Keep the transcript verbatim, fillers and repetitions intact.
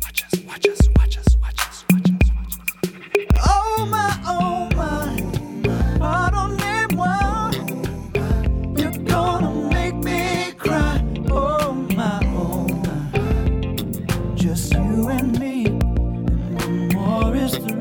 watch us, watch us, watch us, watch us, watch us, watch us. Oh my, oh my, pardonnez-moi. You're gonna make me cry. Oh my, oh my, just you and me, and one more is through.